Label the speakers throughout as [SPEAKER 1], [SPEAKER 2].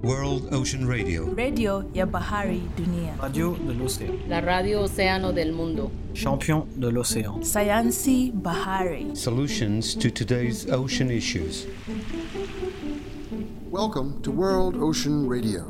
[SPEAKER 1] World Ocean Radio.
[SPEAKER 2] Radio ya Bahari Dunia.
[SPEAKER 3] Radio de l'océan.
[SPEAKER 4] La radio océano del mundo.
[SPEAKER 3] Champion de l'océan.
[SPEAKER 2] Sayansi Bahari.
[SPEAKER 1] Solutions to today's ocean issues.
[SPEAKER 5] Welcome to World Ocean Radio.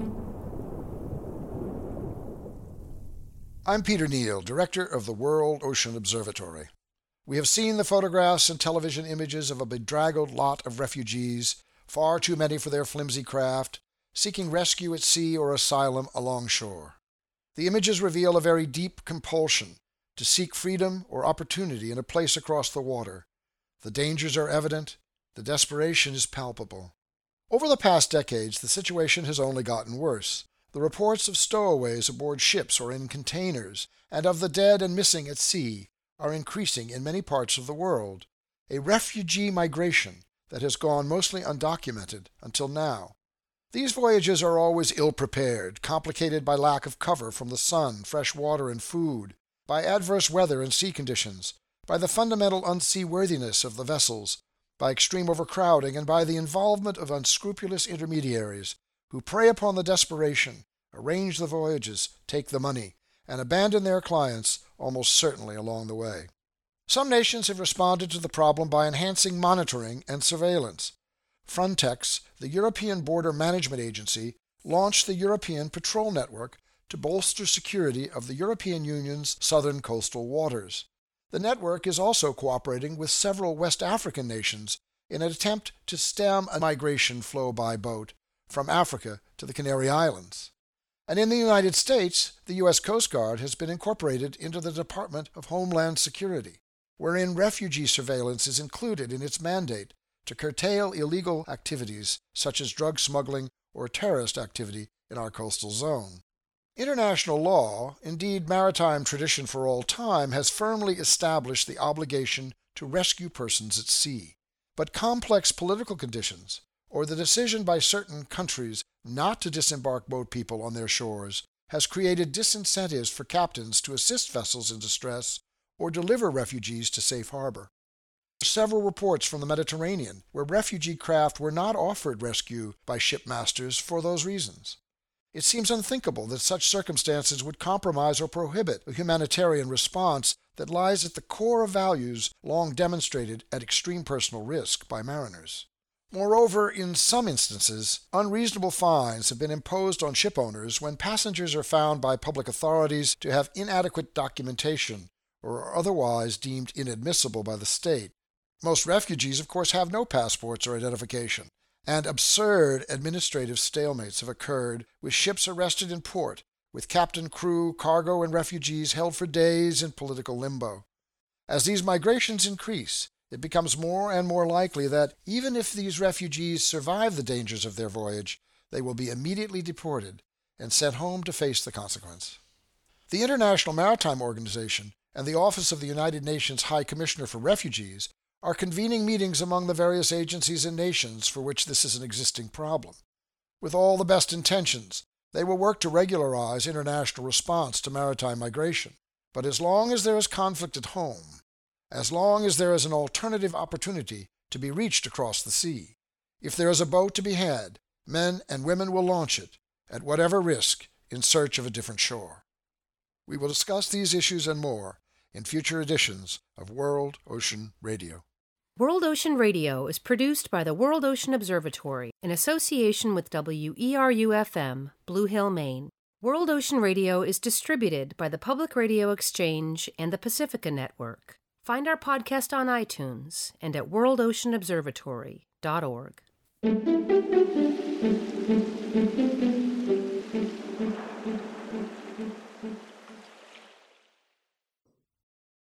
[SPEAKER 5] I'm Peter Neal, Director of the World Ocean Observatory. We have seen the photographs and television images of a bedraggled lot of refugees, far too many for their flimsy craft, seeking rescue at sea or asylum alongshore. The images reveal a very deep compulsion to seek freedom or opportunity in a place across the water. The dangers are evident, the desperation is palpable. Over the past decades, the situation has only gotten worse. The reports of stowaways aboard ships or in containers, and of the dead and missing at sea, are increasing in many parts of the world, a refugee migration that has gone mostly undocumented until now. These voyages are always ill-prepared, complicated by lack of cover from the sun, fresh water, and food, by adverse weather and sea conditions, by the fundamental unseaworthiness of the vessels, by extreme overcrowding, and by the involvement of unscrupulous intermediaries who prey upon the desperation, arrange the voyages, take the money, and abandon their clients almost certainly along the way. Some nations have responded to the problem by enhancing monitoring and surveillance. Frontex, the European Border Management Agency, launched the European Patrol Network to bolster security of the European Union's southern coastal waters. The network is also cooperating with several West African nations in an attempt to stem a migration flow by boat from Africa to the Canary Islands. And in the United States, the U.S. Coast Guard has been incorporated into the Department of Homeland Security, wherein refugee surveillance is included in its mandate to curtail illegal activities such as drug smuggling or terrorist activity in our coastal zone. International law, indeed maritime tradition for all time, has firmly established the obligation to rescue persons at sea. But complex political conditions, or the decision by certain countries not to disembark boat people on their shores, has created disincentives for captains to assist vessels in distress or deliver refugees to safe harbor. Several reports from the Mediterranean where refugee craft were not offered rescue by shipmasters for those reasons. It seems unthinkable that such circumstances would compromise or prohibit a humanitarian response that lies at the core of values long demonstrated at extreme personal risk by mariners. Moreover, in some instances, unreasonable fines have been imposed on shipowners when passengers are found by public authorities to have inadequate documentation or are otherwise deemed inadmissible by the state. Most refugees, of course, have no passports or identification, and absurd administrative stalemates have occurred with ships arrested in port, with captain, crew, cargo, and refugees held for days in political limbo. As these migrations increase, it becomes more and more likely that, even if these refugees survive the dangers of their voyage, they will be immediately deported and sent home to face the consequence. The International Maritime Organization and the Office of the United Nations High Commissioner for Refugees are convening meetings among the various agencies and nations for which this is an existing problem. With all the best intentions, they will work to regularize international response to maritime migration. But as long as there is conflict at home, as long as there is an alternative opportunity to be reached across the sea, if there is a boat to be had, men and women will launch it, at whatever risk, in search of a different shore. We will discuss these issues and more in future editions of World Ocean Radio.
[SPEAKER 6] World Ocean Radio is produced by the World Ocean Observatory in association with WERU-FM, Blue Hill, Maine. World Ocean Radio is distributed by the Public Radio Exchange and the Pacifica Network. Find our podcast on iTunes and at worldoceanobservatory.org.